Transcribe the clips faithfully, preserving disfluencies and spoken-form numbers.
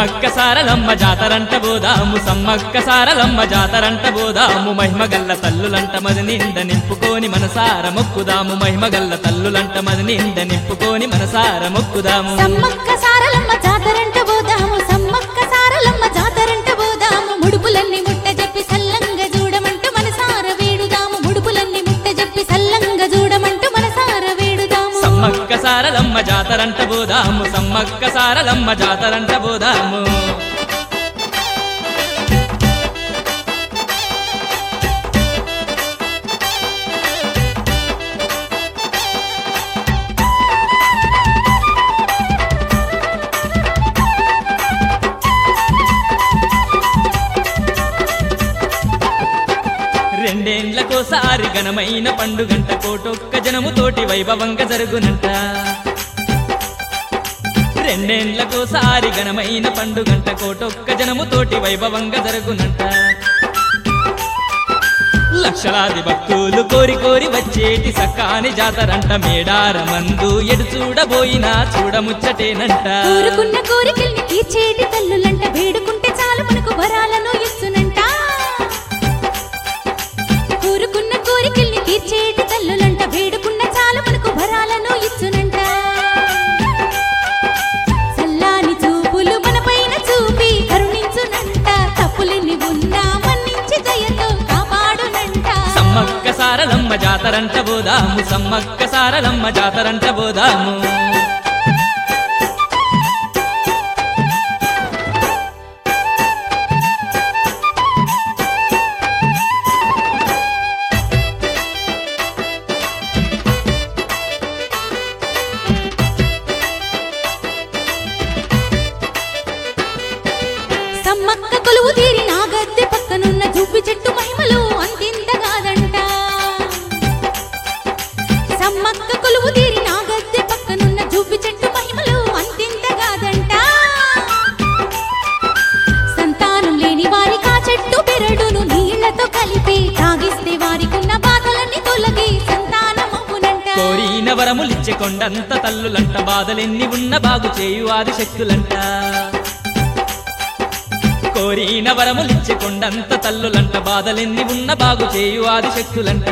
సమ్మక్క సారలమ్మ జాతరంట బోదాము సమ్మక్క సారలమ్మ జాతరంట బోదాము మహిమగల్ల తల్లులంట మది నిండ నింపుకొని మనసార మొక్కుదాము మహిమగల్ల తల్లులంట మది నిండ నింపుకొని మనసార మొక్కుదాము సమ్మక్క సారలమ్మ జాతరంట బోదాము సమ్మక్క సారలమ్మ జాతరంట బోదాము ముడుపులన్నీ ముట్ట చెప్పి సల్లంగా చూడమంటూ మనసార వేడుదాము ముడుపులన్నీ ముట్ట చెప్పి సల్లంగా చూడమంటూ మనసార వేడుదాము సమ్మక్క సారలమ్మ జాతరంట బోదాము సమ్మక్క సారలమ్మ జాతరంట బోదాము రెండేండ్లకోసారి ఘనమైన పండుగంట కోటొక్క జనముతోటి వైభవంగా జరుగునంట రెండేండ్లకోసారి ఘనమైన పండుగంట కోటొక్క జనముతోటి వైభవంగా జరుగునంట లక్షలాది భక్తులు కోరి కోరి వచ్చేటి సక్కాని జాతరంట మేడారమందు ఎడు చూడబోయినా చూడముచ్చటేనంట కోరుకున్న కోరికల్ని తీర్చేటి తల్లులంట వేడుకుంటే చాలు మనకు వరాలను ఇస్తునంట కోరుకున్న కోరికల్ని తీర్చేటి తల్లులంట వేడుకున్న చాలు మనకు వరాలను ఇస్తునంట సల్లాని చూపులు మనపైన చూపి కరుణించునంట తప్పులెన్ని ఉన్నా మన్నించి దయతో కాపాడునంట సమ్మక్క సారలమ్మ జాతరంట బోదాము సమ్మక్క సారలమ్మ జాతరంట బోదాము సమ్మక్క కొలువు తీరి నా గద్దె పక్కనున్న జువ్వి చెట్టు మహిమలు అంతింత కాదంట సమ్మక్క కొలువు తీరి నా గద్దె పక్కనున్న జువ్వి చెట్టు మహిమలు అంతింత కాదంట సంతానం లేని వారికి ఆ చెట్టు పెరడును నీళ్లతో కలిపి తాగిస్తే వారికున్న బాధలన్నీ తొలగి సంతానమవునంట కోరిన వరములిచ్చే కొండంత తల్లులంట బాధలెన్ని ఉన్న బాగు చేయు ఆది శక్తులంట కోరిన వరములిచ్చే కొండంత తల్లులంట బాధలెన్ని ఉన్న బాగు చేయు ఆది శక్తులంట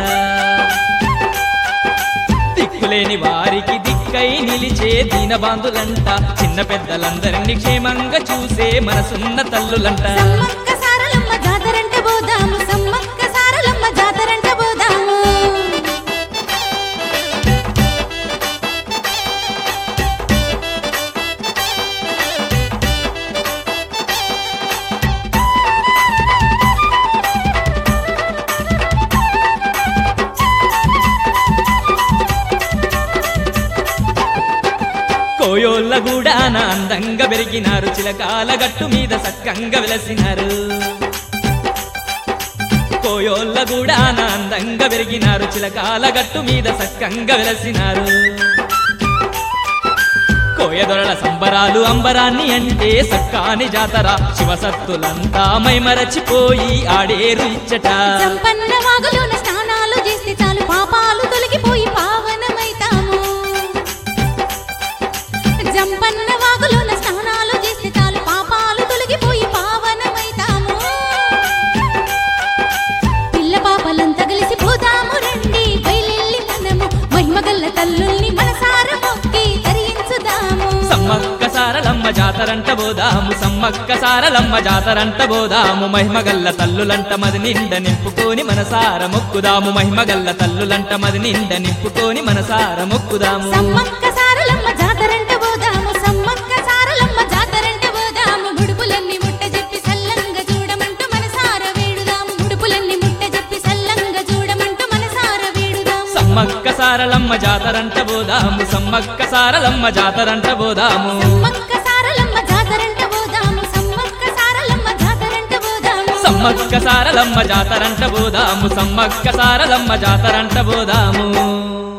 దిక్కులేని వారికి దిక్కై నిలిచే దీనబాంధులంట చిన్న పెద్దలందరినీ క్షేమంగా చూసే మనసున్న తల్లులంట సమ్మక్క సారలమ్మ జాతరంట బోదాము సమ్మక్క సారలమ్మ జాతరంట బోదాము కోయోళ్ళ గూడాన అందంగా పెరిగినారు చిలకాల గట్టు మీద సక్కంగా వెలసినారు కోయోళ్ళ గూడాన అందంగా పెరిగినారు చిలకాల గట్టు మీద సక్కంగా వెలసినారు కోయదొరల సంబరాలు అంబరాన్ని అంటే సక్కాని జాతర శివసత్తులంతా మైమరచిపోయి ఆడేరు ఇచ్చట సంపన్న వాగులోన స్నానాలు చేస్తే చాలు పాపాలు తొలగిపోయి పావనమైతాము జంపన్న వాగులోన స్నానాలు చేస్తే చాలు పాపాలు తొలగిపోయి పావనమైతాము పిల్ల పాపలంతా కలిసి పోదాము రండి బయలెల్లి మనము మహిమగల్ల తల్లుల్ని మనసార మొక్కి తరించుదాము సమ్మక్క సారలమ్మ జాతరంట బోదాము సమ్మక్క సారలమ్మ జాతరంట బోదాము మహిమగల్ల తల్లులంట మది నిండ నింపుకొని మనసార మొక్కుదాము మహిమగల్ల తల్లులంట మది నిండ నింపుకొని మనసార మొక్కుదాము సమ్మక్క సారలమ్మ జాతరంట బోదాము సమ్మక్క సారలమ్మ జాతరంట బోదాము ముడుపులన్నీ ముట్ట చెప్పి సల్లంగా చూడమంటూ మనసార వేడుదాము ముడుపులన్నీ ముట్ట చెప్పి సల్లంగా చూడమంటూ మనసార వేడుదాము సమ్మక్క సారలమ్మ జాతరంట బోదాము సమ్మక్క సారలమ్మ జాతరంట బోదాము సమ్మక్క సారలమ్మ జాతరంట బోదాము సమ్మక్క సారలమ్మ జాతరంట బోదాము సమ్మక్క సారలమ్మ జాతరంట బోదాము సమ్మక్క సారలమ్మ జాతరంట బోదాము